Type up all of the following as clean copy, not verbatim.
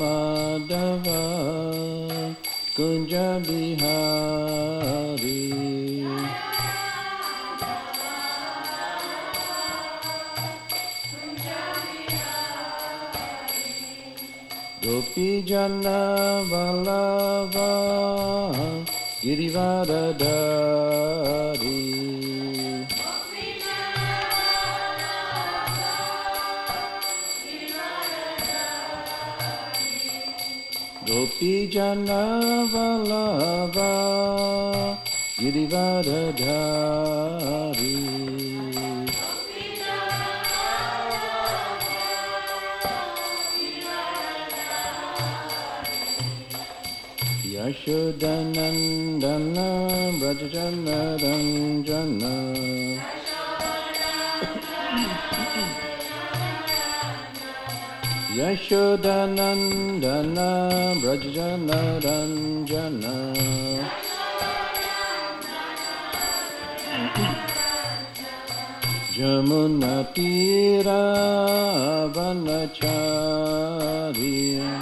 Madhava Kunja Bihari Gopi Jana Vallabha Girivaradari Gopi Jana Vallabha Girivaradari Yashodanandana Brajajana Ranjana Yashodanandana Brajajana Ranjana Jamuna Tira Vanachari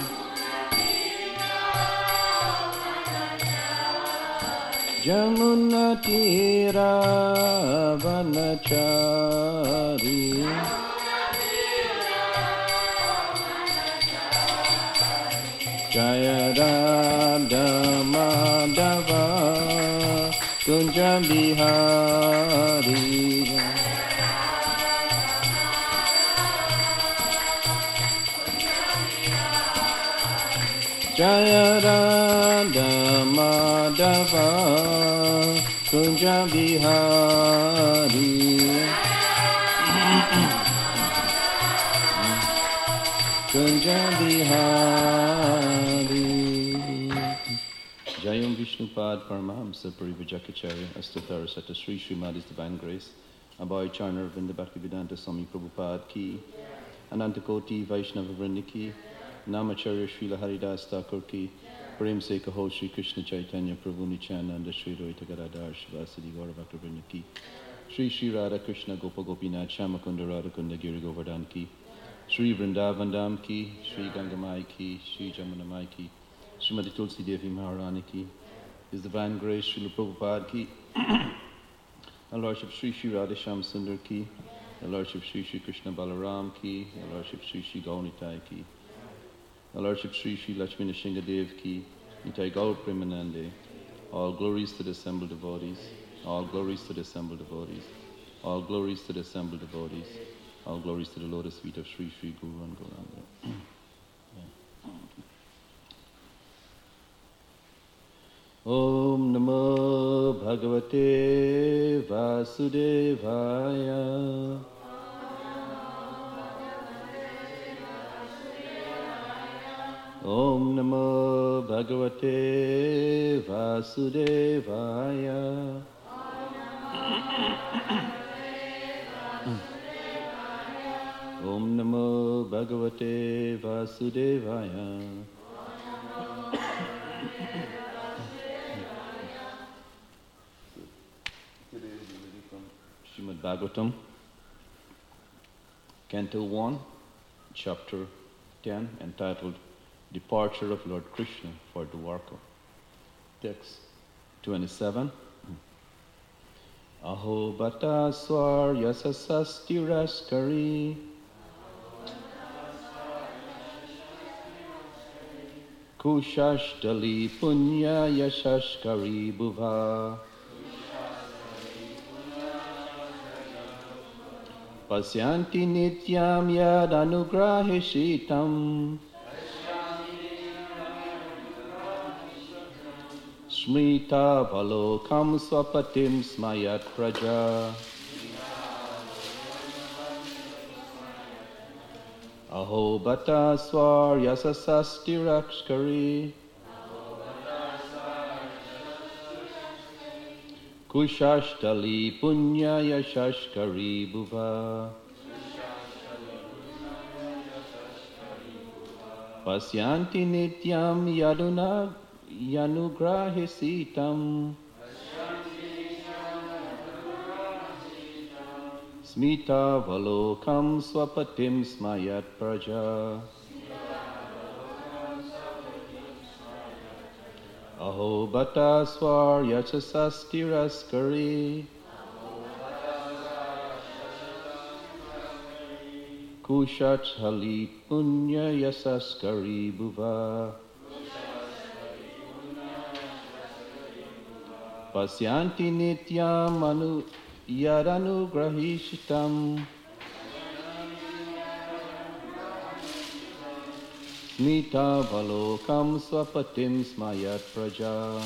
Jamuna Tira Vanachari Jaya Radha Madhava Kunja Bihari Jaya Radha Madhava Kunja Bihari Kunja Bihari Jayam Vishnupad Paramahamsa Parivajakacharya Astathara Sata Sri Srimadi's Divine Grace Abhay Charnar Vinda Bhaktivedanta Swami Prabhupada Ki Anantakoti Vaishnava Vrinda Ki Namacharya Srila Haridas Thakur Ki Prem Se Kaho Shri Krishna Chaitanya Prabhu Nityananda Shri Rohita Gadadhar Shivasadi Gaura Bhakta Vrinda Ki Shri Shri Radha Krishna Gopa Gopinath Shamakunda Radhakunda Giri Govardhan Ki Shri Vrindavan Dham Ki Shri Gangamai Ki Shri Jamunamai Ki Srimati Tulsi Devi Maharani Ki His Divine Grace Srila Prabhupada Ki Her Lordship Shri Shri Radhesham Sundar Ki Her Lordship Shri Shri Krishna Balaram Ki Her Lordship Shri Shri Gaunitai Ki Her Lordship Shri Shri Lakshmi Nrsingadev Ki Nitai Gaur Premanande All glories to the assembled devotees All glories to the assembled devotees All glories to the assembled devotees All glories to the lotus feet of Sri Sri Guru and Gauranga. Om Namo Bhagavate Vasudevaya Om Namo Bhagavate Vasudevaya Om Namo Bhagavate Vasudevaya Today we'll be reading from Srimad Bhagavatam, Canto 1, Chapter 10, entitled Departure of Lord Krishna for Dwarka. Text 27. Aho bata swar yasasastiraskari Kushashtali punya yashashkari bhuva Pasyanti nityam yad anugrahishitam Smrita valokam swapatim smayat praja Aho bata swar yasasastiraskari Kushashtali punya yashashkari bhuva Pasyanti nityam yaduna yanugrahisitam Smita valokam swapatim smayat praja Aho bata swar yachasas tiraskari. Kushat halit punya yasaskari bhuva. Pasyanti nityam anu yadanugrahishitam. Smita valokam swapatim smayat praja.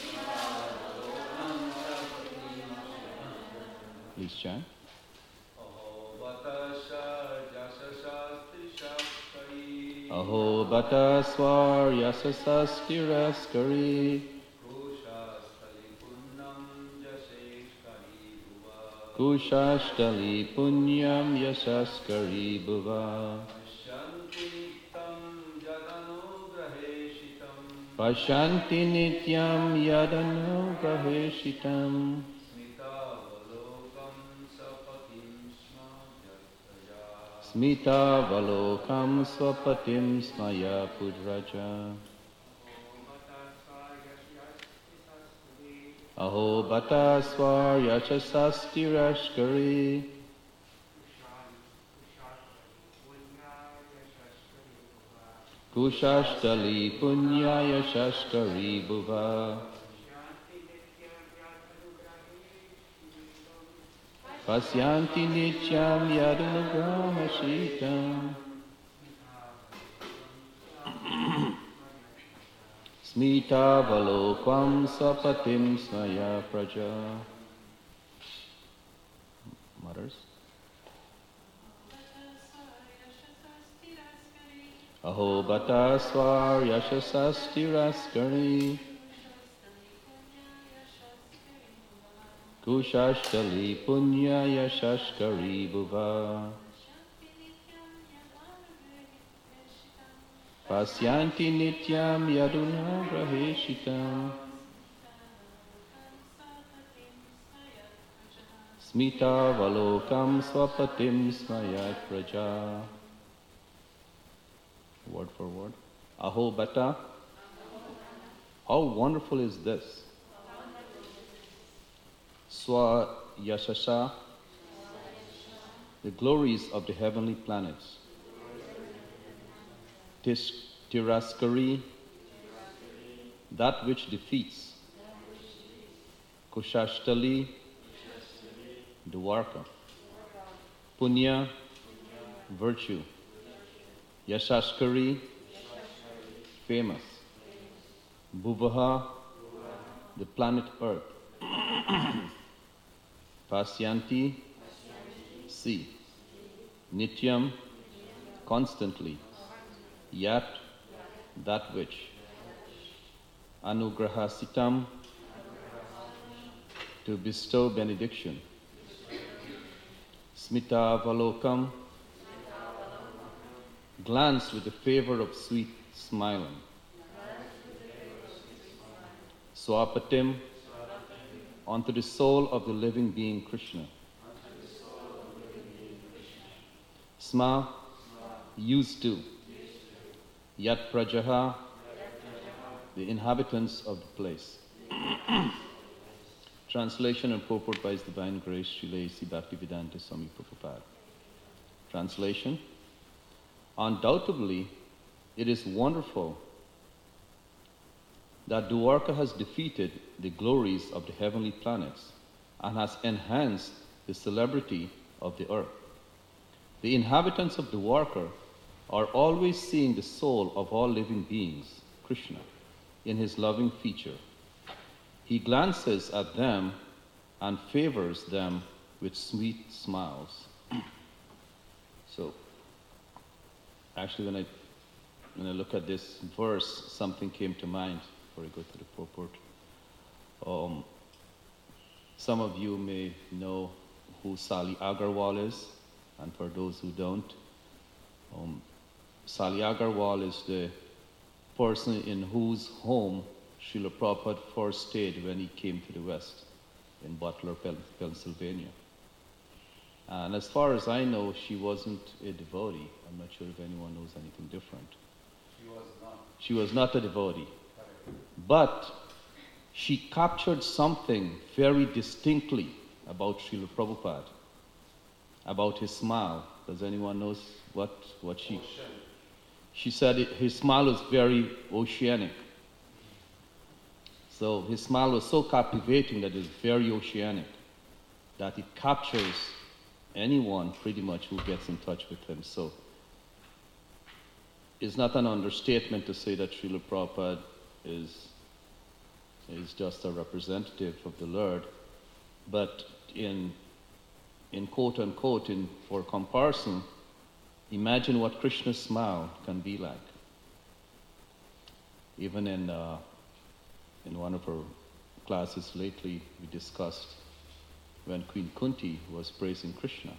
Please chant. Aho bata swar yasasastiraskari. Kushashtali punyam yasaskari bhuva. Pashanti nityam yadanugraheshitam. Smita valokam swapatim smaya pudraja. Aho bata swar yachasastirashkari. Kushashtali punya yashashkari bhuva. Pasyanti nityam yadunugrahashitam. Smita valokam sapatim smaya praja. Mothers. Aho bata swar yashasastiraskari. Kushashtali punya yashashkari bhuva. Pasyanti nityam yadunagraheshitam. Smita valokam swapatim smayat praja. Word for word. Aho bata. How wonderful is this? Swa yashasha. The glories of the heavenly planets. Tiraskari, that which defeats. Kushashtali, Dwarka. Punya, virtue. Yashashkari, famous. Bhuvaha, the planet Earth. Pasyanti, see. Nityam, constantly. Yat, that which. Anugrahasitam, to bestow benediction. Smita valokam, glance with the favor of sweet smiling. Swapatim, onto the soul of the living being Krishna. Sma, used to. Yat prajaha, the inhabitants of the place. Translation and purport by His Divine Grace, Srila A.C. Bhaktivedanta Swami Prabhupada. Translation. Undoubtedly, it is wonderful that Dwarka has defeated the glories of the heavenly planets and has enhanced the celebrity of the earth. The inhabitants of Dwarka are always seeing the soul of all living beings, Krishna, in his loving feature. He glances at them and favors them with sweet smiles. So, actually when I look at this verse, something came to mind before I go to the purport. Some of you may know who Sali Agarwal is, and for those who don't, Sali Agarwal is the person in whose home Srila Prabhupada first stayed when he came to the West, in Butler, Pennsylvania. And as far as I know, she wasn't a devotee. I'm not sure if anyone knows anything different. She was not. She was not a devotee. But she captured something very distinctly about Srila Prabhupada, about his smile. Does anyone know what she said? His smile was very oceanic. So his smile was so captivating that it's very oceanic, that it captures anyone pretty much who gets in touch with him. So it's not an understatement to say that Srila Prabhupada is just a representative of the Lord, but in quote unquote, for comparison, imagine what Krishna's smile can be like. Even in one of our classes lately, we discussed when Queen Kunti was praising Krishna.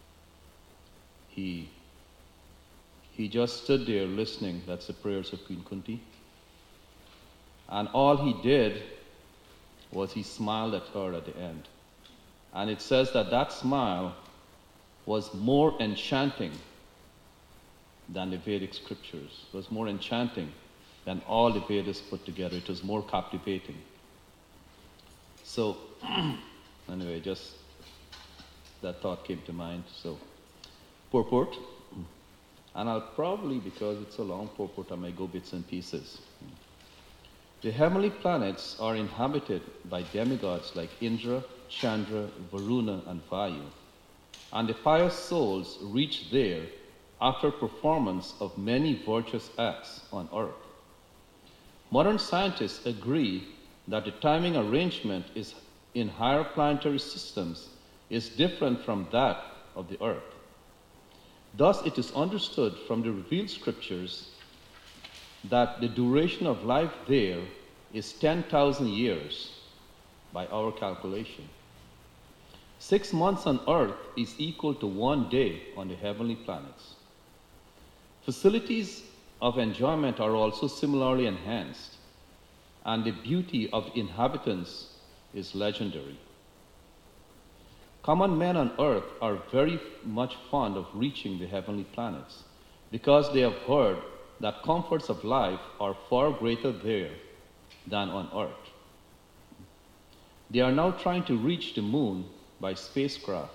He just stood there listening. That's the prayers of Queen Kunti. And all he did was he smiled at her at the end. And it says that smile was more enchanting than the Vedic scriptures. It was more enchanting than all the Vedas put together. It was more captivating. So, anyway, just that thought came to mind. So, purport. And I'll probably, because it's a long purport, I may go bits and pieces. The heavenly planets are inhabited by demigods like Indra, Chandra, Varuna, and Vayu. And the pious souls reach there after performance of many virtuous acts on earth. Modern scientists agree that the timing arrangement in higher planetary systems is different from that of the earth. Thus, it is understood from the revealed scriptures that the duration of life there is 10,000 years by our calculation. 6 months on earth is equal to 1 day on the heavenly planets. Facilities of enjoyment are also similarly enhanced, and the beauty of the inhabitants is legendary. Common men on earth are very much fond of reaching the heavenly planets because they have heard that comforts of life are far greater there than on earth. They are now trying to reach the moon by spacecraft.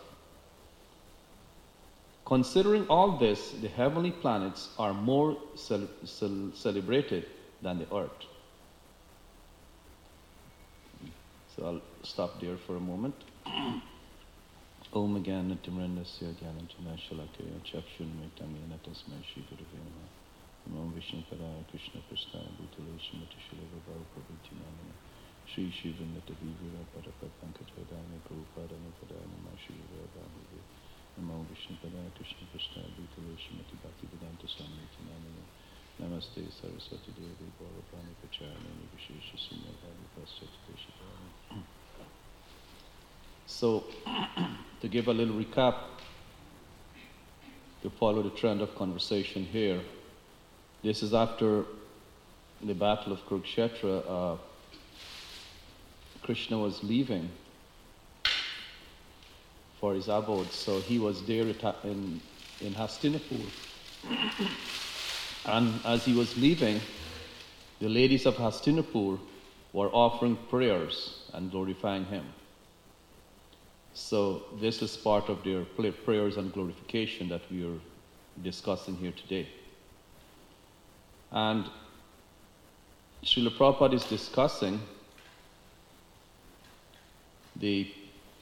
Considering all this, the heavenly planets are more celebrated than the earth. So I'll stop there for a moment. Om Gyan Timrandasya Gyanantana Shalakaya Chakshunmaitamena Tasmai Shri Gurave Namaha. Namo Vishnu Padaya Krishna Prasthaya Bhutale Shrimati Shilava Bhavaprabhuti Namana Shri Shivannata Vivira Parapat Pankajadana Prabhupada Napadaya Namah Shri Vivaya Namo Vishnu Padaya Krishna Prasthaya Bhutale Shrimati Bhaktivedanta Swamiti Namana Namaste Saraswati Devi Bhavaprani Pacharani Vishesha Sunyavadi Paschati Deshikara. So, to give a little recap, to follow the trend of conversation here, this is after the Battle of Kurukshetra. Krishna was leaving for his abode, so he was there in Hastinapur. And as he was leaving, the ladies of Hastinapur were offering prayers and glorifying him. So this is part of their prayers and glorification that we are discussing here today. And Srila Prabhupada is discussing the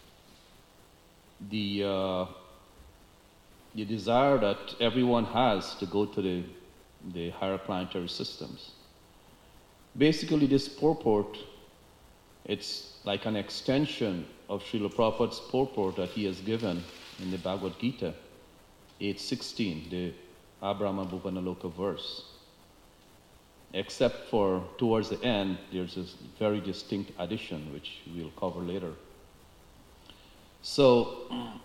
desire that everyone has to go to the higher planetary systems. Basically, this purport, it's like an extension of Srila Prabhupada's purport that he has given in the Bhagavad Gita, 8:16, the Abrahma Bhuvanaloka verse. Except for towards the end, there's this very distinct addition, which we'll cover later. So,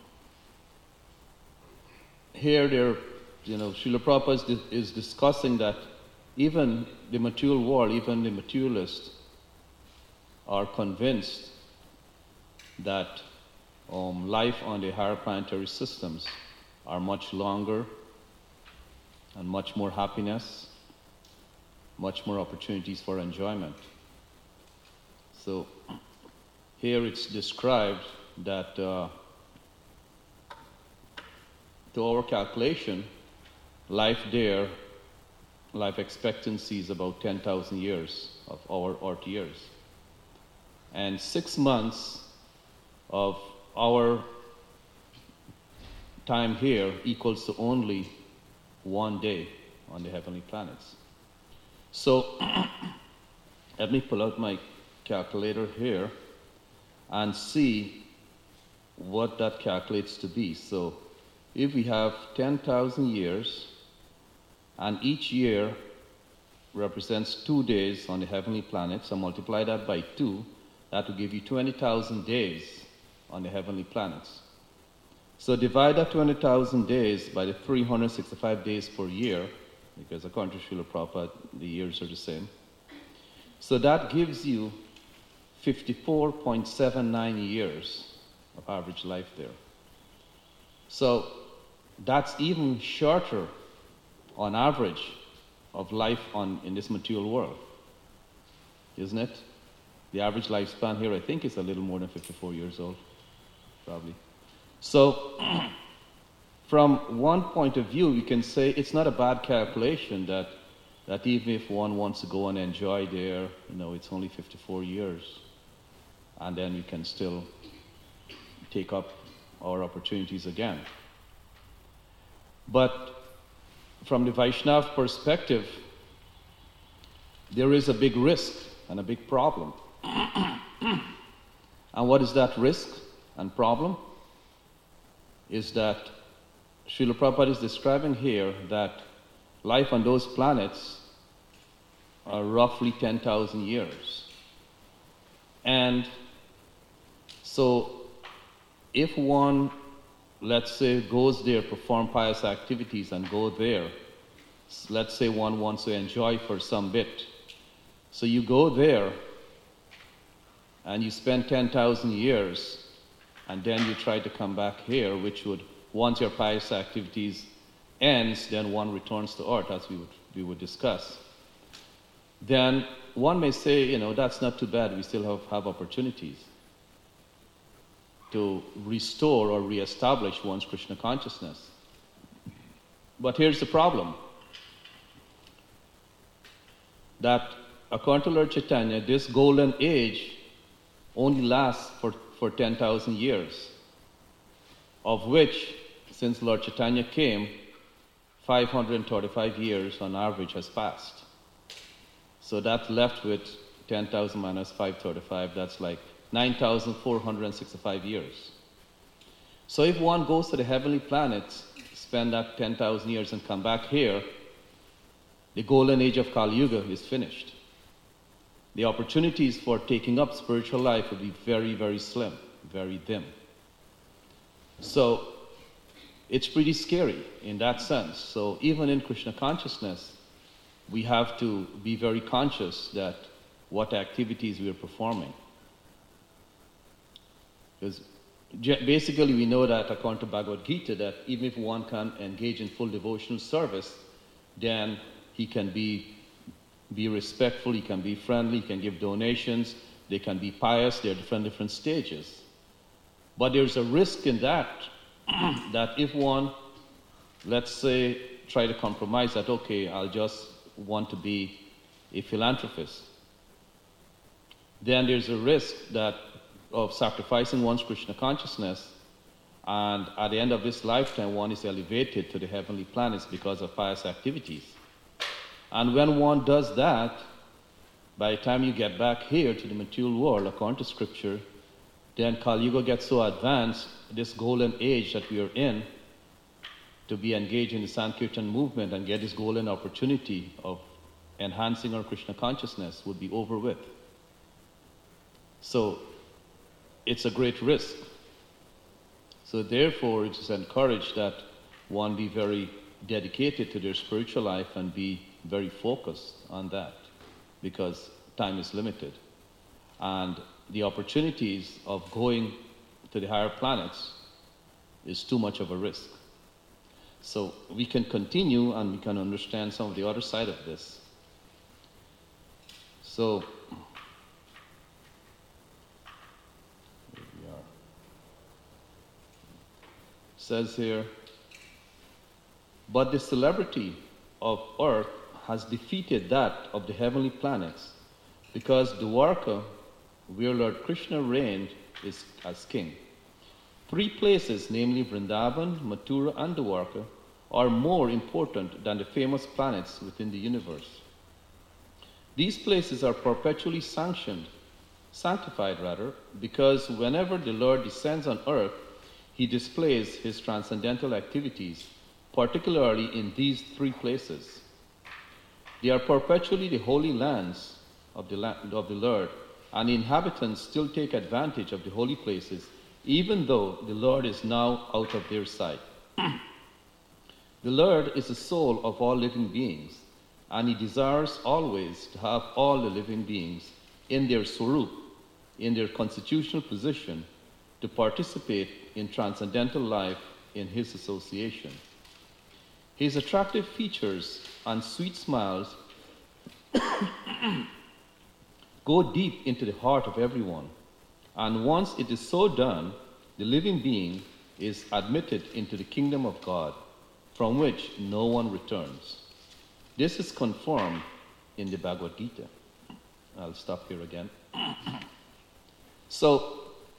here Srila Prabhupada is discussing that even the material world, even the materialists, are convinced that life on the higher planetary systems are much longer and much more happiness, much more opportunities for enjoyment. So here it's described that to our calculation, life expectancy is about 10,000 years of our Earth years. And 6 months of our time here equals to only 1 day on the heavenly planets. So let me pull out my calculator here and see what that calculates to be. So if we have 10,000 years, and each year represents 2 days on the heavenly planets, so multiply that by 2, that will give you 20,000 days on the heavenly planets. So divide that 20,000 days by the 365 days per year, because according to Srila Prabhupada, the years are the same. So that gives you 54.79 years of average life there. So that's even shorter on average of life in this material world, isn't it? The average lifespan here, I think, is a little more than 54 years old, probably. So from one point of view, we can say it's not a bad calculation that even if one wants to go and enjoy there, it's only 54 years, and then we can still take up our opportunities again. But from the Vaishnava perspective, there is a big risk and a big problem. And what is that risk and problem? Is that Srila Prabhupada is describing here that life on those planets are roughly 10,000 years. And so if one, let's say, goes there, perform pious activities and go there, let's say one wants to enjoy for some bit. So you go there and you spend 10,000 years, and then you try to come back here, which would, once your pious activities ends, then one returns to earth, as we would discuss. Then one may say, that's not too bad, we still have opportunities to restore or reestablish one's Krishna consciousness. But here's the problem. That according to Lord Chaitanya, this golden age only lasts for 10,000 years, of which, since Lord Chaitanya came, 535 years on average has passed. So that's left with 10,000 minus 535, that's like 9,465 years. So if one goes to the heavenly planets, spend that 10,000 years and come back here, the golden age of Kali Yuga is finished. The opportunities for taking up spiritual life will be very, very slim, very dim. So it's pretty scary in that sense. So even in Krishna consciousness, we have to be very conscious that what activities we are performing. Because basically we know that according to Bhagavad Gita, that even if one can engage in full devotional service, then he can be respectful, he can be friendly, he can give donations, they can be pious, there are different stages. But there's a risk in that, that if one, let's say, try to compromise that, okay, I'll just want to be a philanthropist, then there's a risk that of sacrificing one's Krishna consciousness, and at the end of this lifetime, one is elevated to the heavenly planets because of pious activities. And when one does that, by the time you get back here to the material world, according to scripture, then Kali Yuga gets so advanced, this golden age that we are in, to be engaged in the Sankirtan movement and get this golden opportunity of enhancing our Krishna consciousness would be over with. So it's a great risk. So therefore, it is encouraged that one be very dedicated to their spiritual life and be very focused on that, because time is limited. And the opportunities of going to the higher planets is too much of a risk. So we can continue and we can understand some of the other side of this. So says here, but the celebrity of earth has defeated that of the heavenly planets, because Dwarka, where Lord Krishna reigned, is as king. 3 places, namely Vrindavan, Mathura, and Dwarka, are more important than the famous planets within the universe. These places are perpetually sanctified, because whenever the Lord descends on earth, he displays his transcendental activities, particularly in these 3 places. They are perpetually the holy lands of the Lord, and the inhabitants still take advantage of the holy places, even though the Lord is now out of their sight. The Lord is the soul of all living beings, and he desires always to have all the living beings in their swarup, in their constitutional position, to participate in transcendental life in his association. His attractive features and sweet smiles go deep into the heart of everyone, and once it is so done, the living being is admitted into the kingdom of God, from which no one returns. This is confirmed in the Bhagavad Gita. I'll stop here again. So,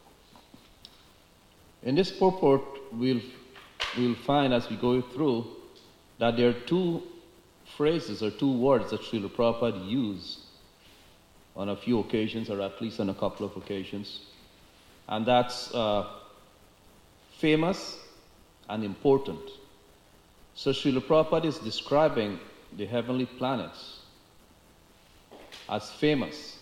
in this purport, we'll find as we go through that there are 2 phrases or 2 words that Srila Prabhupada used on a few occasions, or at least on a couple of occasions. And that's famous and important. So Srila Prabhupada is describing the heavenly planets as famous,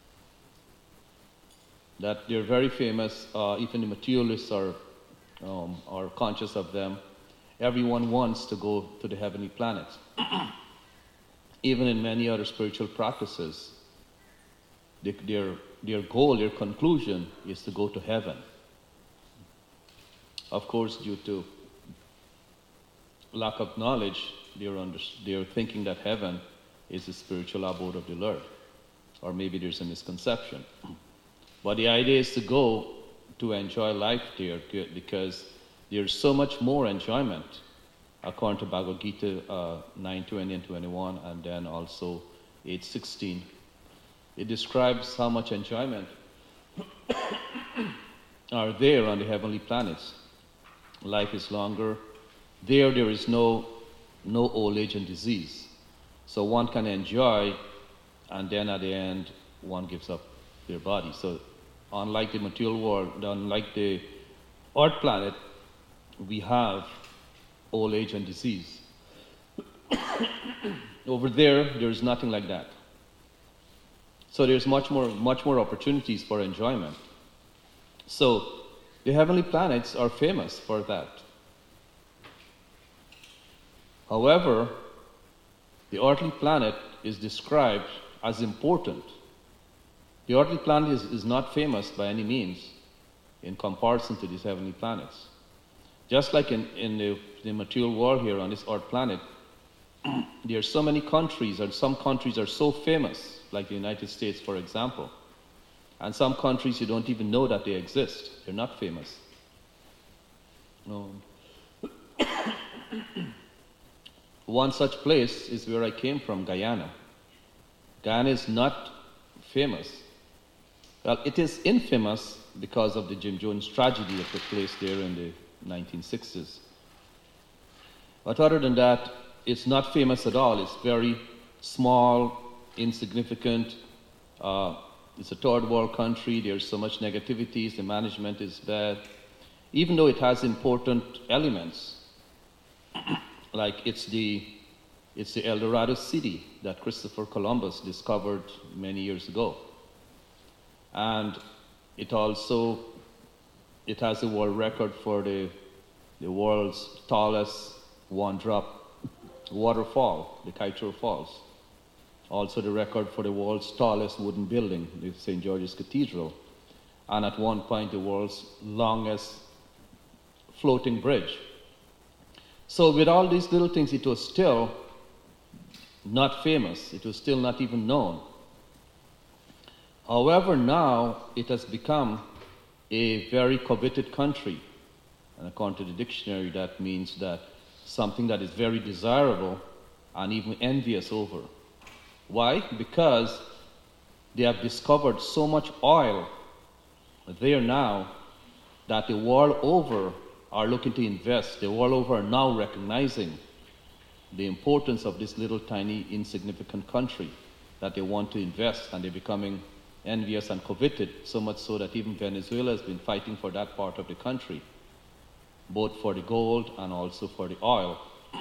that they're very famous. Even the materialists are conscious of them. Everyone wants to go to the heavenly planets. Even in many other spiritual practices, their goal, their conclusion is to go to heaven. Of course, due to lack of knowledge, they're thinking that heaven is the spiritual abode of the Lord. Or maybe there's a misconception. But the idea is to go to enjoy life there, because there's so much more enjoyment, according to Bhagavad Gita 9:20 and 21, and then also 8:16. It describes how much enjoyment are there on the heavenly planets. Life is longer. There is no old age and disease. So one can enjoy, and then at the end, one gives up their body. So unlike the material world, unlike the earth planet, we have old age and disease. Over there is nothing like that. So there's much more opportunities for enjoyment. So the heavenly planets are famous for that. However, the earthly planet is described as important. The earthly planet is not famous by any means in comparison to these heavenly planets. Just like in the material world here on this earth planet, there are so many countries, and some countries are so famous, like the United States, for example. And some countries you don't even know that they exist. They're not famous. No. One such place is where I came from, Guyana. Guyana is not famous. Well, it is infamous because of the Jim Jones tragedy that took place there in the 1960s. But other than that, it's not famous at all. It's very small, insignificant. It's a third world country. There's so much negativities. The management is bad. Even though it has important elements, like it's the El Dorado city that Christopher Columbus discovered many years ago. And it has a world record for the world's tallest one-drop waterfall, the Kaieteur Falls. Also the record for the world's tallest wooden building, the St. George's Cathedral. And at one point, the world's longest floating bridge. So with all these little things, it was still not famous. It was still not even known. However, now it has become a very coveted country. And according to the dictionary, that means that something that is very desirable and even envious over. Why? Because they have discovered so much oil there now that the world over are looking to invest. The world over are now recognizing the importance of this little tiny insignificant country, that they want to invest, and they're becoming envious and coveted, so much so that even Venezuela has been fighting for that part of the country, both for the gold and also for the oil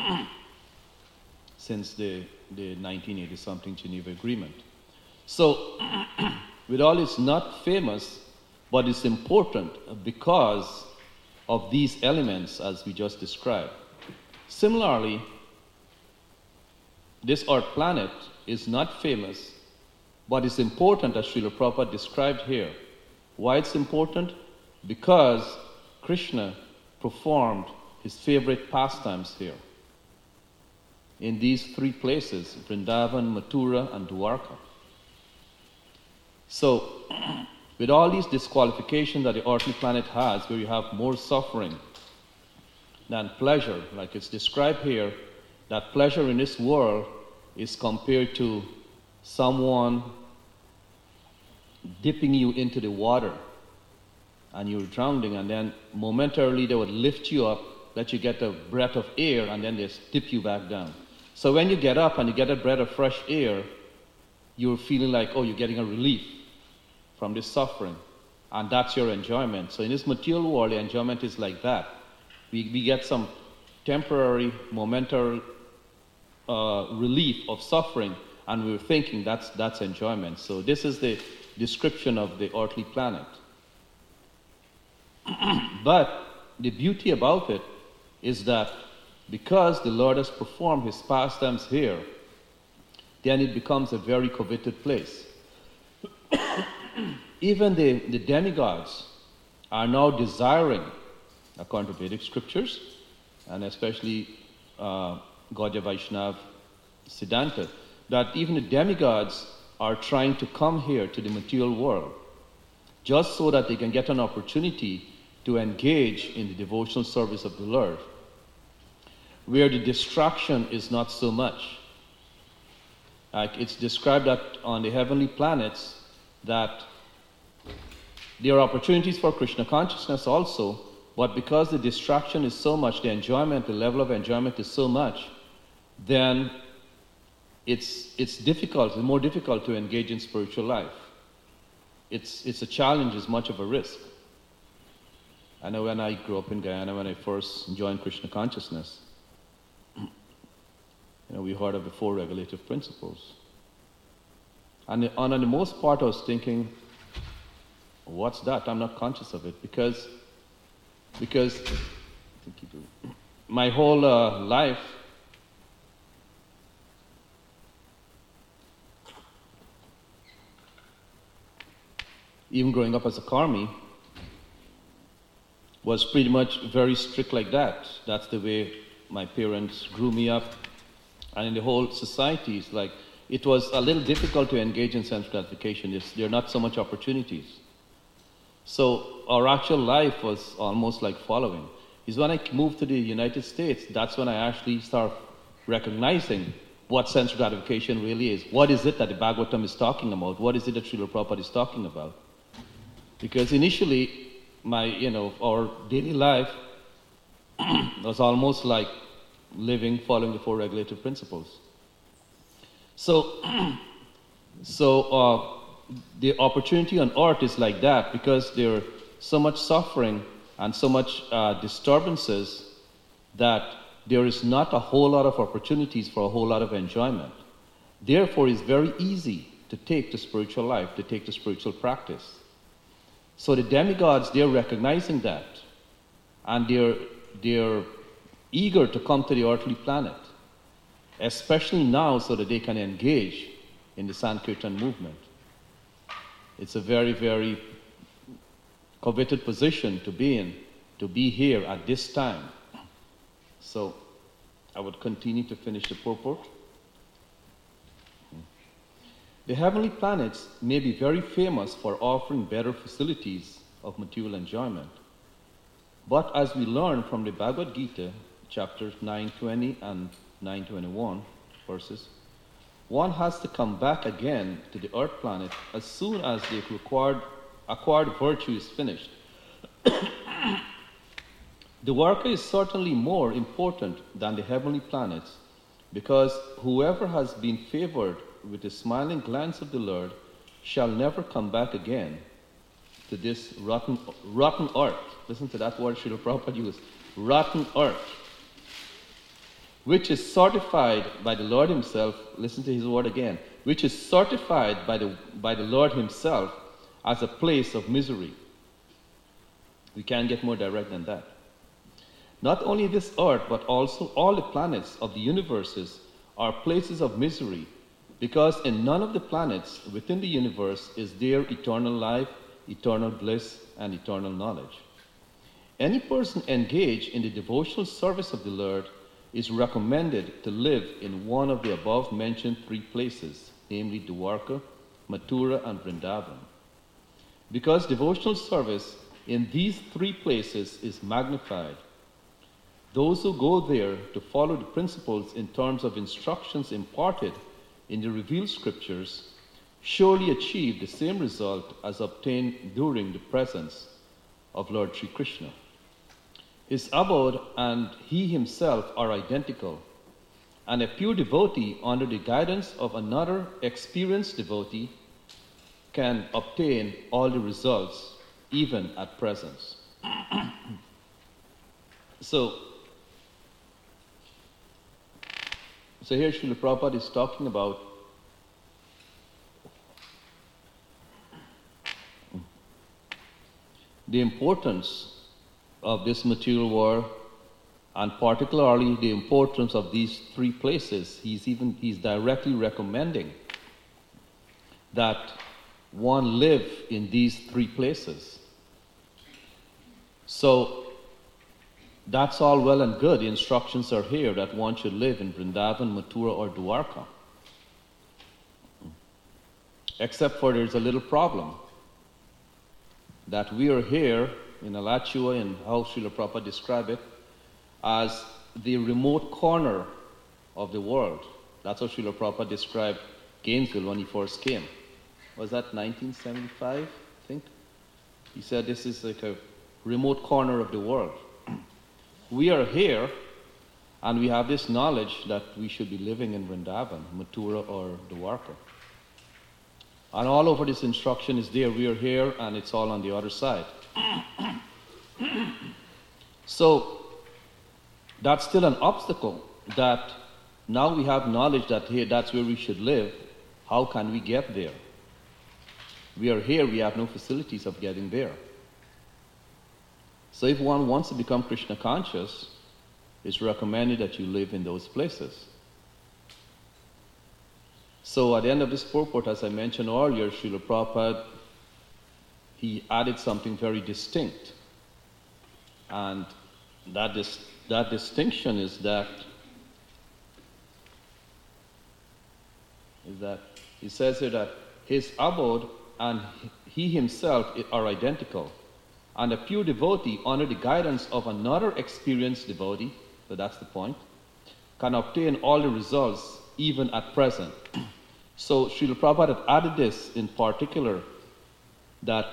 since the 1980-something Geneva Agreement. So, with all, it's not famous, but it's important because of these elements as we just described. Similarly, this Earth planet is not famous, but it's important, as Srila Prabhupada described here. Why it's important? Because Krishna performed his favorite pastimes here. In these three places, Vrindavan, Mathura, and Dwarka. So, with all these disqualifications that the earthly planet has, where you have more suffering than pleasure, like it's described here, that pleasure in this world is compared to someone dipping you into the water and you're drowning, and then momentarily they would lift you up, let you get a breath of air, and then they dip you back down. So when you get up and you get a breath of fresh air, you're feeling like, oh, you're getting a relief from this suffering, and that's your enjoyment. So in this material world, the enjoyment is like that. We get some temporary, momentary relief of suffering, and we're thinking that's enjoyment. So this is the description of the earthly planet. But the beauty about it is that because the Lord has performed his pastimes here, then it becomes a very coveted place. Even the demigods are now desiring, according to Vedic scriptures, and especially Gaudiya Vaishnav Siddhanta, that even the demigods are trying to come here to the material world, just so that they can get an opportunity to engage in the devotional service of the Lord, where the distraction is not so much. Like it's described that on the heavenly planets, that there are opportunities for Krishna consciousness also, but because the distraction is so much, the enjoyment, the level of enjoyment is so much, then it's difficult, it's more difficult to engage in spiritual life. It's a challenge, it's much of a risk. I know when I grew up in Guyana, when I first joined Krishna consciousness, we heard of the 4 regulative principles. And on the most part, I was thinking, what's that? I'm not conscious of it because my whole life, even growing up as a Karmi, was pretty much very strict like that. That's the way my parents grew me up. And in the whole society, it's like, it was a little difficult to engage in sense gratification. There are not so much opportunities. So our actual life was almost like following. Is when I moved to the United States, that's when I actually start recognizing what sense gratification really is. What is it that the Bhagavatam is talking about? What is it that Srila Prabhupada is talking about? Because initially, our daily life was almost like living following the 4 regulative principles. So the opportunity on earth is like that because there's so much suffering and so much disturbances that there is not a whole lot of opportunities for a whole lot of enjoyment. Therefore, it's very easy to take to spiritual life, to take to spiritual practice. So the demigods, they're recognizing that, and they're eager to come to the earthly planet, especially now so that they can engage in the Sankirtan movement. It's a very, very coveted position to be in, to be here at this time. So I would continue to finish the purport. The heavenly planets may be very famous for offering better facilities of material enjoyment, But as we learn from the Bhagavad Gita, chapters 9:20 and 9:21 verses, one has to come back again to the earth planet as soon as the acquired virtue is finished. Dwarka is certainly more important than the heavenly planets, because whoever has been favored with the smiling glance of the Lord shall never come back again to this rotten earth. Listen to that word Srila Prabhupada used. Rotten earth. Which is certified by the Lord himself. Listen to his word again. Which is certified by the Lord himself as a place of misery. We can't get more direct than that. Not only this earth, but also all the planets of the universes are places of misery, because in none of the planets within the universe is there eternal life, eternal bliss, and eternal knowledge. Any person engaged in the devotional service of the Lord is recommended to live in one of the above mentioned three places, namely Dwarka, Mathura, and Vrindavan. Because devotional service in these three places is magnified, those who go there to follow the principles in terms of instructions imparted in the revealed scriptures surely achieve the same result as obtained during the presence of Lord Sri Krishna. His abode and he himself are identical, and a pure devotee under the guidance of another experienced devotee can obtain all the results even at presence. So here Srila Prabhupada is talking about the importance of this material world, and particularly the importance of these three places. He's directly recommending that one live in these three places. So that's all well and good. The instructions are here that one should live in Vrindavan, Mathura, or Dwarka. Except for there's a little problem. That we are here in Alachua, and how Srila Prabhupada described it, as the remote corner of the world. That's how Srila Prabhupada described Gainesville when he first came. Was that 1975, I think? He said this is like a remote corner of the world. We are here, and we have this knowledge that we should be living in Vrindavan, Mathura, or Dwarka. And all over this instruction is there. We are here, and it's all on the other side. So that's still an obstacle, that now we have knowledge that here, that's where we should live. How can we get there? We are here, we have no facilities of getting there. So if one wants to become Krishna conscious, it's recommended that you live in those places. So at the end of this purport, as I mentioned earlier, Srila Prabhupada, he added something very distinct. And that distinction is that he says here that his abode and he himself are identical. And a pure devotee, under the guidance of another experienced devotee, so that's the point, can obtain all the results even at present. So Srila Prabhupada had added this in particular, that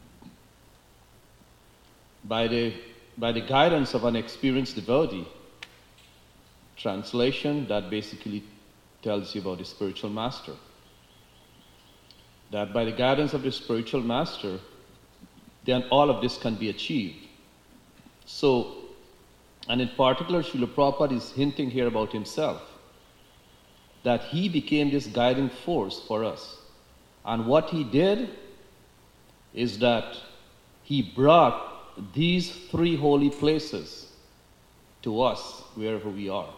by the guidance of an experienced devotee, translation, that basically tells you about the spiritual master. That by the guidance of the spiritual master, then all of this can be achieved. So, and in particular, Srila Prabhupada is hinting here about himself, that he became this guiding force for us. And what he did is that he brought these three holy places to us wherever we are.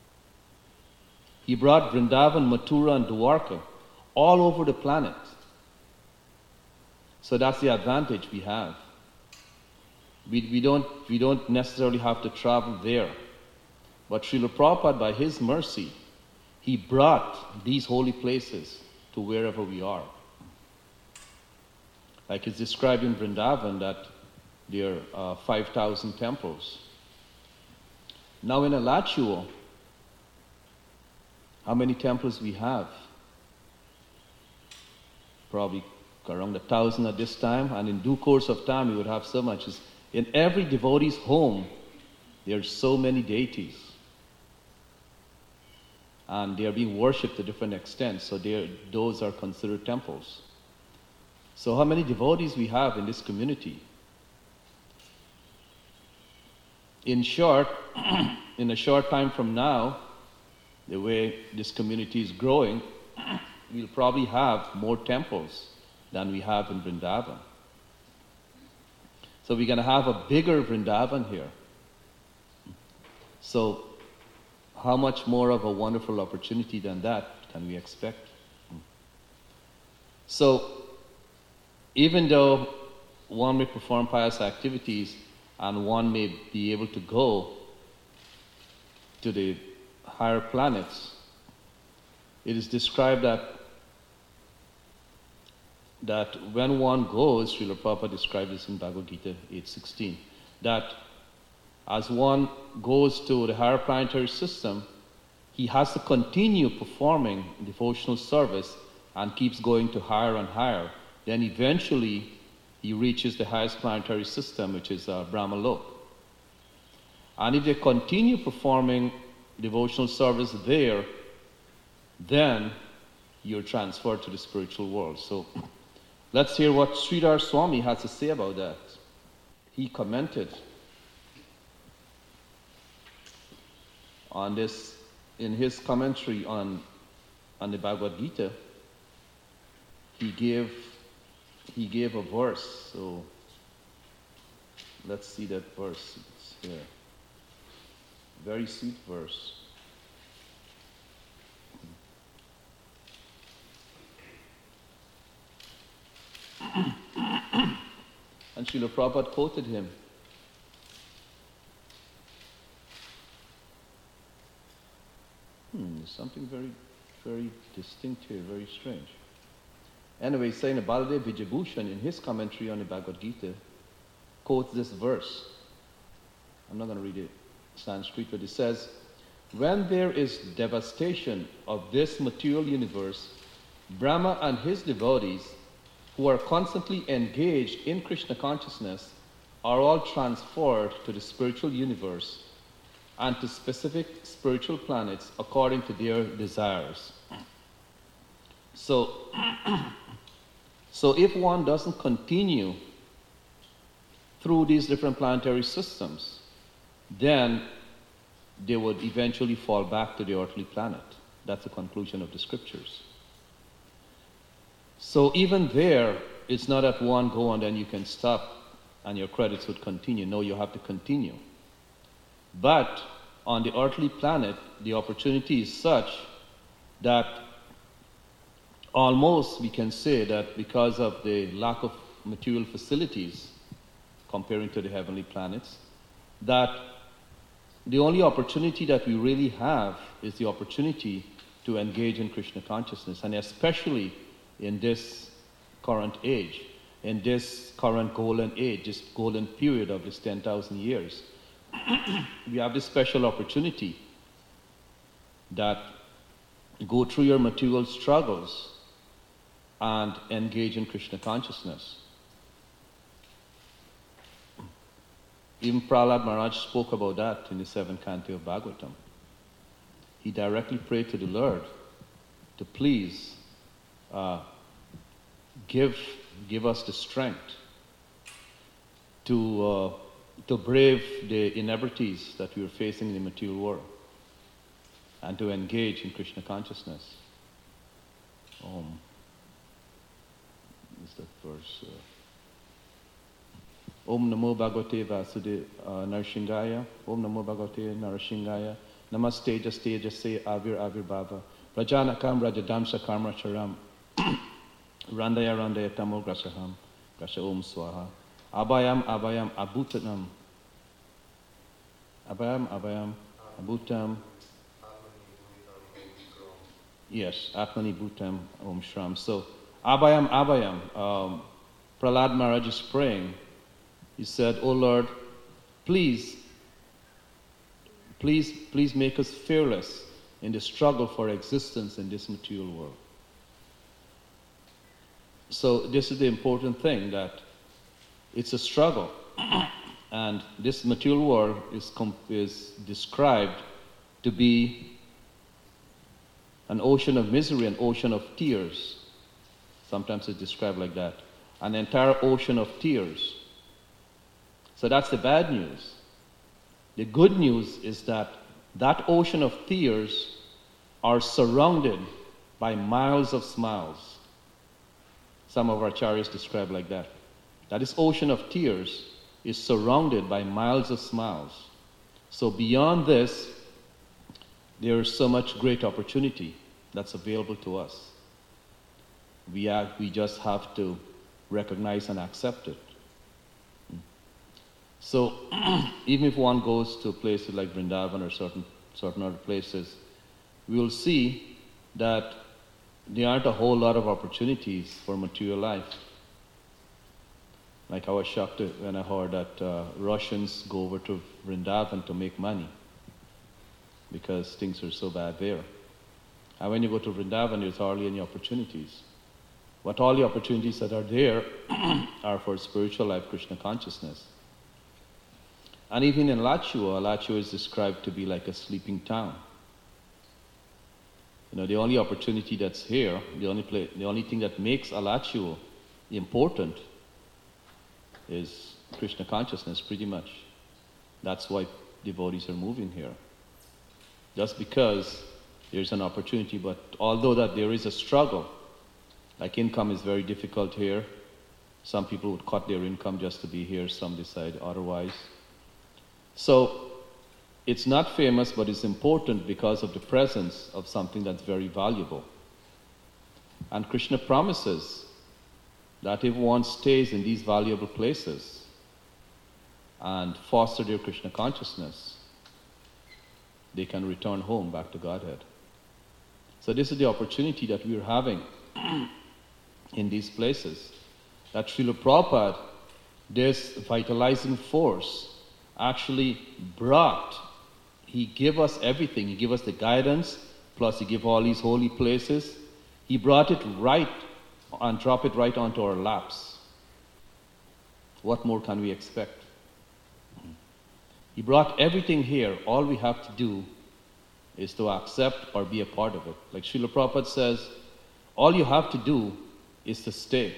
He brought Vrindavan, Mathura, and Dwarka all over the planet. So that's the advantage we have. We don't necessarily have to travel there. But Srila Prabhupada, by his mercy, he brought these holy places to wherever we are. Like it's described in Vrindavan that There are 5,000 temples. Now in Alachua, how many temples we have? Probably around 1,000 at this time, and in due course of time we would have so much. In every devotee's home, there are so many deities. And they are being worshipped to different extents, so those are considered temples. So how many devotees we have in this community? In short, in a short time from now, the way this community is growing, we'll probably have more temples than we have in Vrindavan. So we're going to have a bigger Vrindavan here. So how much more of a wonderful opportunity than that can we expect? So even though one may perform pious activities and one may be able to go to the higher planets, it is described that when one goes, Srila Prabhupada described this in Bhagavad Gita 8:16, that as one goes to the higher planetary system, he has to continue performing devotional service and keeps going to higher and higher. Then eventually he reaches the highest planetary system, which is Brahmalok. And if they continue performing devotional service there, then you're transferred to the spiritual world. So let's hear what Sridhar Swami has to say about that. He commented on this in his commentary on the Bhagavad Gita. He gave a verse. So let's see that verse. It's here. Very sweet verse. And Srila Prabhupada quoted him. There's something very, very distinct here, very strange. Anyway, saying Baladev Vijayabhushan in his commentary on the Bhagavad Gita quotes this verse. I'm not going to read it Sanskrit, but it says, when there is devastation of this material universe, Brahma and his devotees, who are constantly engaged in Krishna consciousness, are all transferred to the spiritual universe and to specific spiritual planets according to their desires. So if one doesn't continue through these different planetary systems, then they would eventually fall back to the earthly planet. That's the conclusion of the scriptures. So even there, it's not that one go and then you can stop and your credits would continue. No, you have to continue. But on the earthly planet, the opportunity is such that almost we can say that because of the lack of material facilities comparing to the heavenly planets, that the only opportunity that we really have is the opportunity to engage in Krishna consciousness, and especially in this current age, in this current golden age, this golden period of this 10,000 years. We have this special opportunity that go through your material struggles and engage in Krishna consciousness. Even Prahlad Maharaj spoke about that in the 7th canto of Bhagavatam. He directly prayed to the Lord to please give us the strength to brave the inebrities that we are facing in the material world and to engage in Krishna consciousness. Is that verse? Om Namo Bhagavate Vasudevaya Narashingaya. Om Namo Bhagavate Narashingaya. Namaste Jaste Jase Avir Avir Bhava. Rajanakam Rajadamsa Karma Charam. Randaya Randaya Tamo Grasaham. Grasa Om Swaha. Abhayam Abhayam Abhutanam. Abhayam Abhayam Abhutam. Yes, Atmani Bhutam Om Shram. So, Abhayam Abhayam. Prahlad Maharaj is praying He said, "Oh Lord, please make us fearless in the struggle for existence in this material world." So this is the important thing, that it's a struggle. And this material world is described to be an ocean of misery, an ocean of tears. Sometimes it's described like that. An entire ocean of tears. So that's the bad news. The good news is that that ocean of tears are surrounded by miles of smiles. Some of our acharyas describe like that. That this ocean of tears is surrounded by miles of smiles. So beyond this, there is so much great opportunity that's available to us. We just have to recognize and accept it. So even if one goes to places like Vrindavan or certain other places, we will see that there aren't a whole lot of opportunities for material life. Like I was shocked when I heard that Russians go over to Vrindavan to make money because things are so bad there. And when you go to Vrindavan, there's hardly any opportunities. But all the opportunities that are there are for spiritual life, Krishna consciousness. And even in Alachua is described to be like a sleeping town. The only opportunity that's here, the only thing that makes Alachua important is Krishna consciousness, pretty much. That's why devotees are moving here. Just because there's an opportunity, but although that there is a struggle, like income is very difficult here. Some people would cut their income just to be here, some decide otherwise. So it's not famous, but it's important because of the presence of something that's very valuable. And Krishna promises that if one stays in these valuable places and foster their Krishna consciousness, they can return home back to Godhead. So this is the opportunity that we're having in these places. That Srila Prabhupada, this vitalizing force, actually brought. He gave us everything. He gave us the guidance, plus he gave all these holy places. He brought it right and dropped it right onto our laps. What more can we expect? He brought everything here. All we have to do is to accept or be a part of it. Like Srila Prabhupada says, all you have to do is to stay.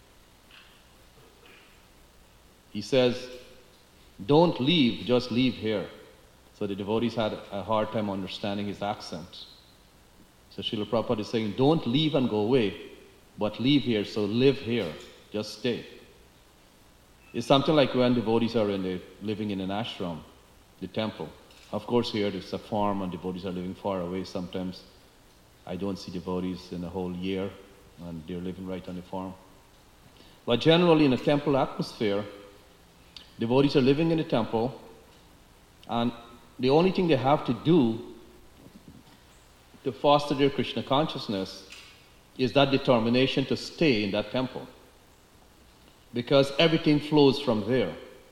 He says, don't leave, just leave here. So the devotees had a hard time understanding his accent. So Srila Prabhupada is saying, don't leave and go away, but leave here, so live here, just stay. It's something like when devotees are living in an ashram, the temple. Of course here it's a farm and devotees are living far away. Sometimes I don't see devotees in a whole year and they're living right on the farm. But generally in a temple atmosphere, devotees are living in the temple, and the only thing they have to do to foster their Krishna consciousness is that determination to stay in that temple. Because everything flows from there.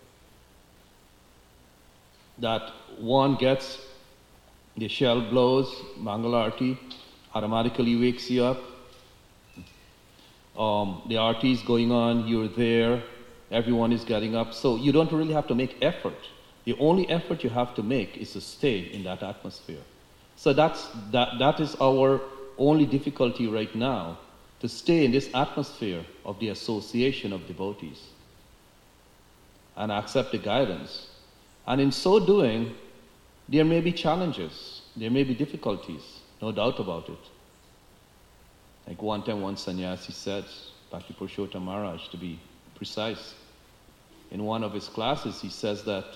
That one gets, the shell blows, Mangalarti, automatically wakes you up. The arti is going on, you're there, everyone is getting up. So you don't really have to make effort. The only effort you have to make is to stay in that atmosphere. So that is our only difficulty right now, to stay in this atmosphere of the association of devotees and accept the guidance. And in so doing, there may be challenges, there may be difficulties, no doubt about it. Like one time one sannyasi said, Bhakti Purushottam Maharaj to be precise, in one of his classes he says that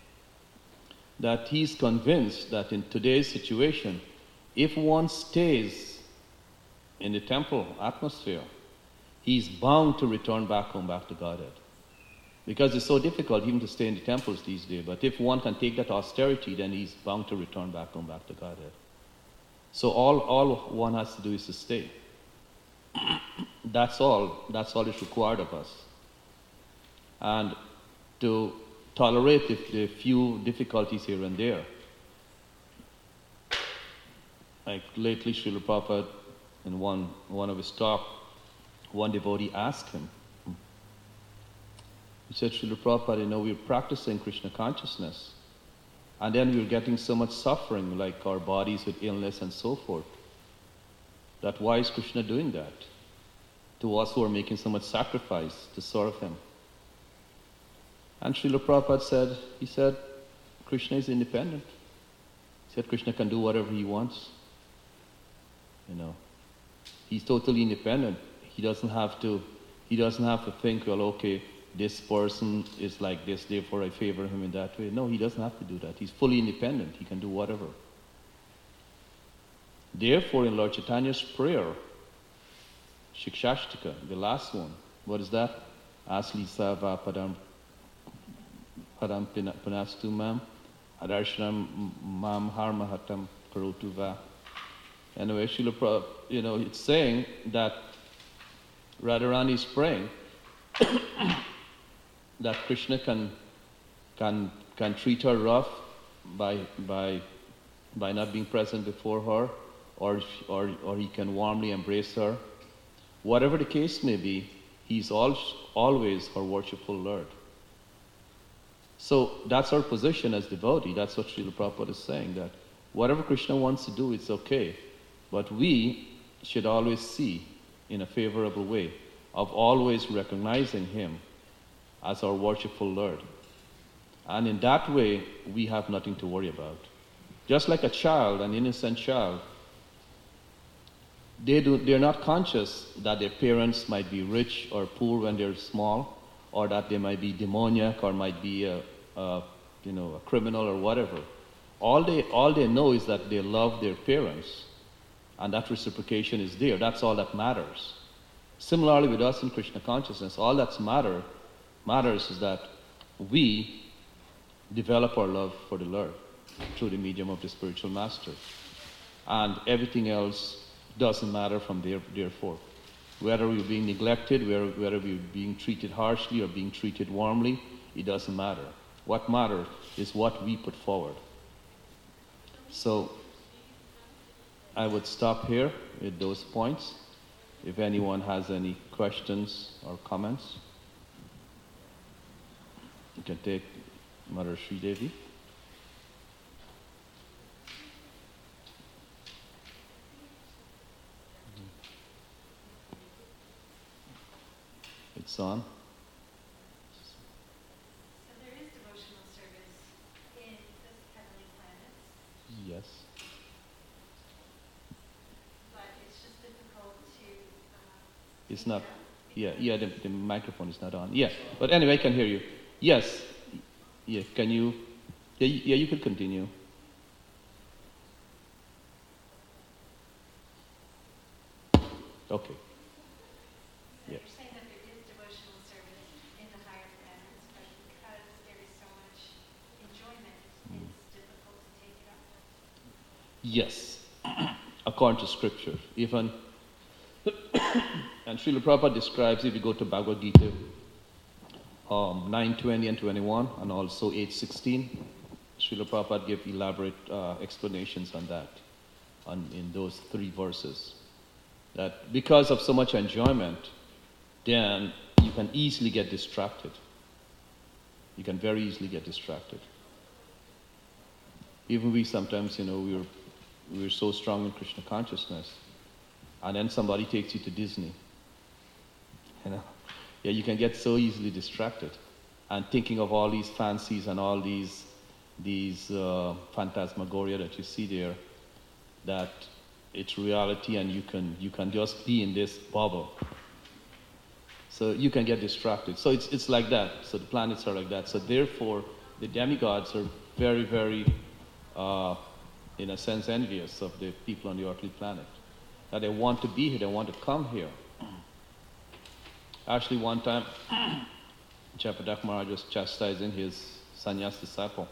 he's convinced that in today's situation, if one stays in the temple atmosphere, he's bound to return back home, back to Godhead. Because it's so difficult even to stay in the temples these days. But if one can take that austerity, then he's bound to return back home, back to Godhead. So all one has to do is to stay. That's all is required of us. And to tolerate the few difficulties here and there. Like lately, Srila Prabhupada, in one of his talk, one devotee asked him, he said, Srila Prabhupada, we're practicing Krishna consciousness, and then we're getting so much suffering, like our bodies with illness and so forth, that why is Krishna doing that to us who are making so much sacrifice to serve him? And Srila Prabhupada said, Krishna is independent. He said Krishna can do whatever he wants. He's totally independent. He doesn't have to think, well, okay, this person is like this, therefore I favor him in that way. No, he doesn't have to do that. He's fully independent. He can do whatever. Therefore, in Lord Chaitanya's prayer, Shikshashtika, the last one, what is that? Asli Sava Padam Panastu Mam, Adarshanam Mam Harmahatam Karotuva. Anyway, Srila Prabhupada, it's saying that Radharani is praying that Krishna can treat her rough by not being present before her, or he can warmly embrace her. Whatever the case may be, he's always her worshipful Lord. So that's our position as devotee. That's what Srila Prabhupada is saying, that whatever Krishna wants to do, it's okay. But we should always see in a favorable way of always recognizing him as our worshipful Lord. And in that way, we have nothing to worry about. Just like a child, an innocent child, they're not conscious that their parents might be rich or poor when they're small, or that they might be demoniac or might be a criminal or whatever. All they know is that they love their parents, and that reciprocation is there. That's all that matters. Similarly with us in Krishna consciousness, all that matters is that we develop our love for the Lord through the medium of the spiritual master. And everything else doesn't matter from therefore. Whether we're being neglected, whether we're being treated harshly or being treated warmly, it doesn't matter. What matters is what we put forward. So I would stop here with those points. If anyone has any questions or comments, you can take Mother Sri Devi. It's on. So there is devotional service in the heavenly planets. Yes. But it's just difficult to... It's not. Yeah. The microphone is not on. Yeah, but anyway, I can hear you. Yes. Yeah. Can you? Yeah. You can continue. Okay. You're saying that there is devotional service in the higher planets, but because there is so much enjoyment, it's difficult to take it up. Yes, according to scripture. Even, and Srila Prabhupada describes, if you go to Bhagavad Gita 9:20 and 21, and also 8:16, Srila Prabhupada gave elaborate explanations on that, in those 3 verses. That because of so much enjoyment, then you can easily get distracted. You can very easily get distracted. Even we sometimes, we're so strong in Krishna consciousness, and then somebody takes you to Disney. Yeah, you can get so easily distracted, and thinking of all these fancies and all these phantasmagoria that you see there, that it's reality, and you can just be in this bubble. So you can get distracted. So it's like that. So the planets are like that. So therefore, the demigods are very, very, in a sense, envious of the people on the earthly planet. That they want to be here, they want to come here. Actually, one time, Jayapadak Maharaj was chastising his sannyas disciple.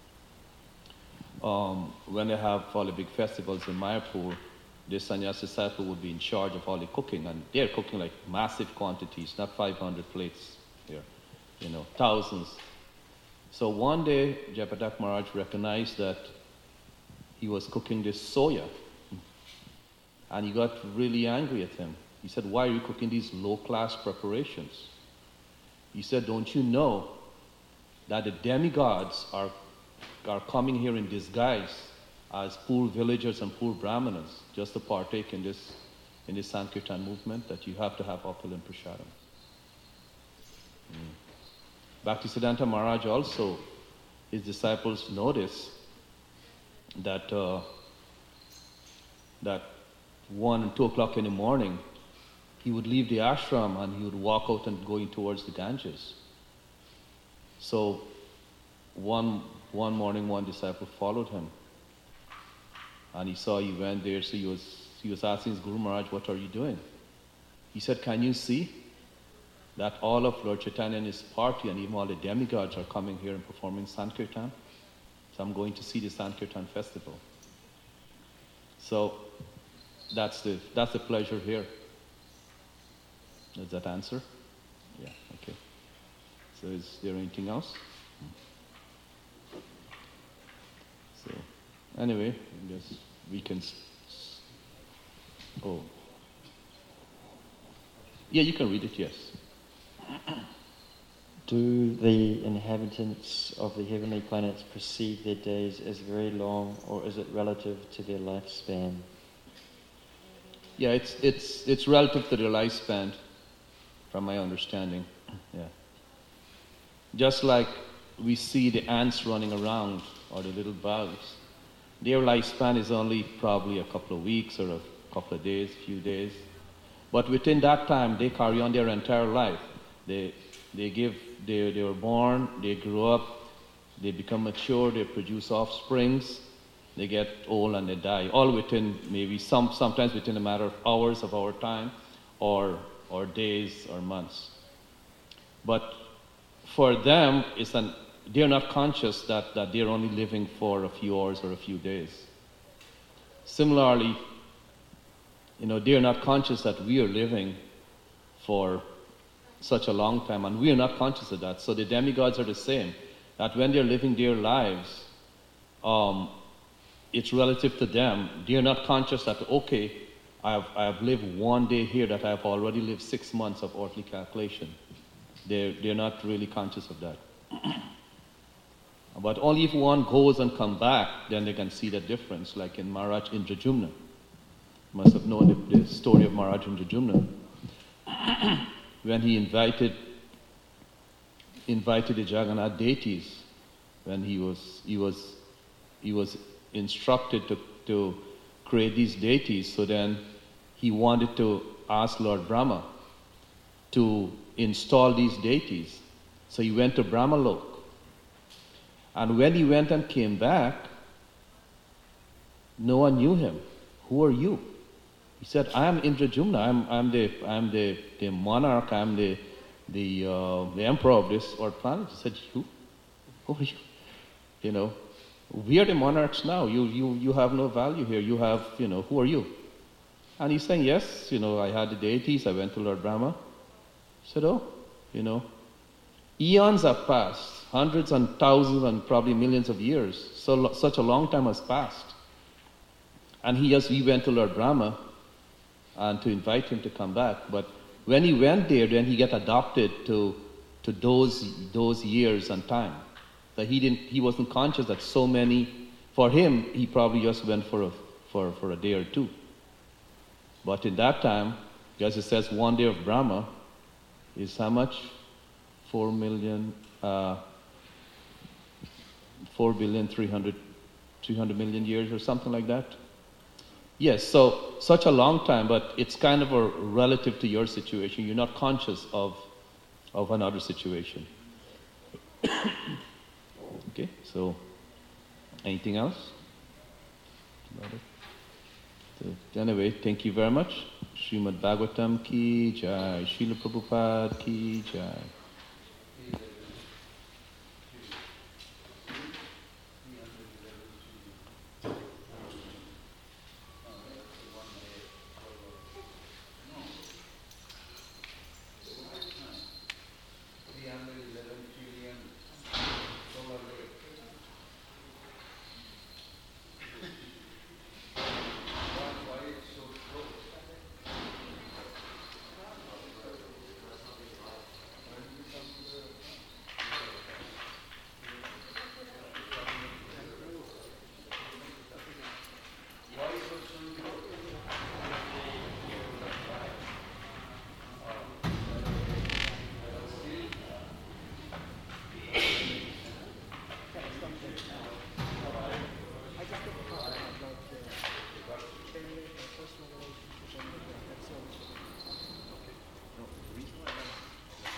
When they have all the big festivals in Mayapur, the sannyas disciple would be in charge of all the cooking, and they're cooking like massive quantities, not 500 plates here, thousands. So one day, Jayapatak Maharaj recognized that he was cooking this soya. And he got really angry at him. He said, why are you cooking these low-class preparations? He said, don't you know that the demigods are coming here in disguise as poor villagers and poor brahmanas just to partake in this Sankirtan movement, that you have to have opulent prasadam. Bhaktisiddhanta Maharaj also, his disciples noticed that 1 and 2 o'clock in the morning, he would leave the ashram and he would walk out and going towards the Ganges. So one morning, one disciple followed him, and he saw he went there. So he was asking his Guru Maharaj, "What are you doing?" He said, "Can you see that all of Lord Chaitanya and his party and even all the demigods are coming here and performing Sankirtan? So I'm going to see the Sankirtan festival." So that's the pleasure here. Does that answer? Yeah, okay. So is there anything else? So anyway, I guess we can... Oh. Yeah, you can read it, yes. Do the inhabitants of the heavenly planets perceive their days as very long, or is it relative to their lifespan? Yeah, it's relative to their lifespan, from my understanding. Yeah. Just like we see the ants running around, or the little bugs, their lifespan is only probably a couple of weeks or a couple of days, few days. But within that time, they carry on their entire life. They were born, they grow up, they become mature, they produce offsprings, they get old and they die, all within maybe sometimes within a matter of hours of our time, or days or months. But for them, they're not conscious that they're only living for a few hours or a few days. Similarly, they're not conscious that we are living for such a long time, and we are not conscious of that. So the demigods are the same, that when they're living their lives, it's relative to them. They're not conscious that, okay, I have lived one day here, that I have already lived 6 months of earthly calculation. They're not really conscious of that. But only if one goes and come back, then they can see the difference, like in Maharaj Indrajumna. You must have known the story of Maharaj Indrajumna. When he invited the Jagannath deities, when he was instructed to create these deities, so then he wanted to ask Lord Brahma to install these deities. So he went to Brahmalok. And when he went and came back, no one knew him. Who are you? He said, I am Indrajumna. I'm the monarch. I'm the emperor of this earth planet. He said, you? Who are you? We are the monarchs now. You have no value here. You have, who are you? And he's saying, yes, I had the deities. I went to Lord Brahma. He said, eons have passed. Hundreds and thousands and probably millions of years. So such a long time has passed. And we went to Lord Brahma and to invite him to come back. But when he went there, then he got adopted to those years and time. That he wasn't conscious that so many, for him, he probably just went for a day or two. But in that time, as it says, one day of Brahma is how much? 4,300,000,000 years or something like that. Yes, so such a long time, but it's kind of a relative to your situation. You're not conscious of another situation. Okay, so anything else? So, anyway, thank you very much. Srimad Bhagavatam ki jai, Srila Prabhupada ki jai.